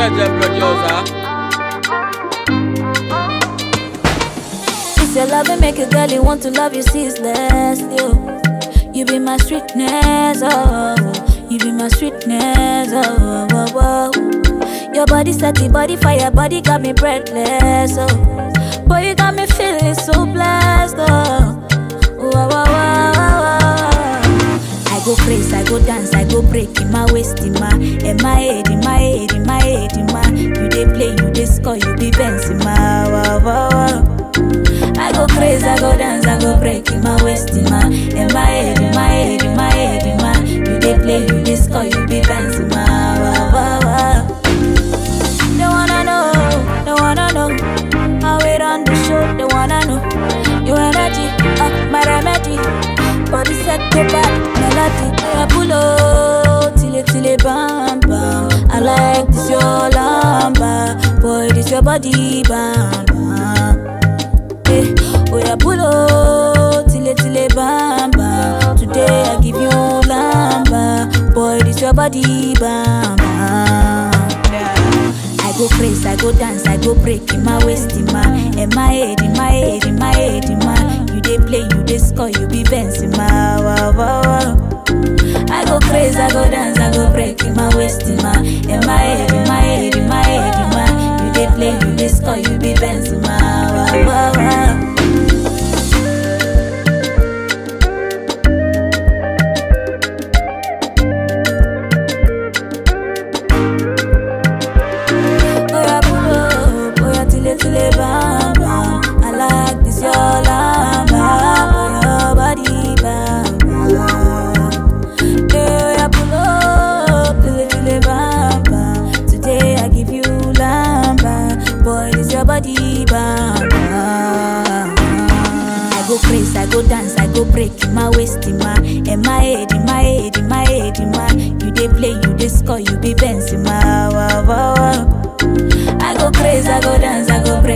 the producer. It's your love and make a girl you want to love you ceaselessly. You be my sweetness, oh. You be my sweetness, oh, oh, oh, oh. Your body set the body fire, body got me breathless, oh. Boy, you got me feeling so blessed, oh. Oh, oh, oh, oh, oh. I go crazy, I go dance, I go break in my waist, in my head, in my head, in my head, in my. You dey play, you dey score, you be bouncing, my wow, wow, wow. I go crazy, I go dance, I go break in my waist, in my head, in my head, in my head, in my. You dey play, you dey score, you be bouncing, my wow, wow, wow. They wanna know how it on the show. They wanna know your energy, my remedy. Body set to bad melody. I pull up till it bam bam. I like this your lamba, boy this your body bam bam. Oh yeah, pull up till it bam bam. Today I give you lamba, boy this your body bam bam. I go crazy, I go dance, I go break in my waist, in my head, in my head, in my head, in my. You dey play, you dey score, you be bouncing, my wow, wow, wow. I go crazy, I go dance, I go break in my waist, in my head, in my head, in my head, in my. You dey play, you dey score, you be bouncing, my wow, wow, wow. Bam, bam. I like this your lamba, your body bam bam. Yeah, pull up till it bam bam. Today I give you lamba, boy this your body bam bam. I go crazy, I go dance, I go break in my waist, in my head, in my head, in my head, in my. You dey play, you dey score, you be bouncing, my wow, wow, wow. I go crazy, I go dance, I go break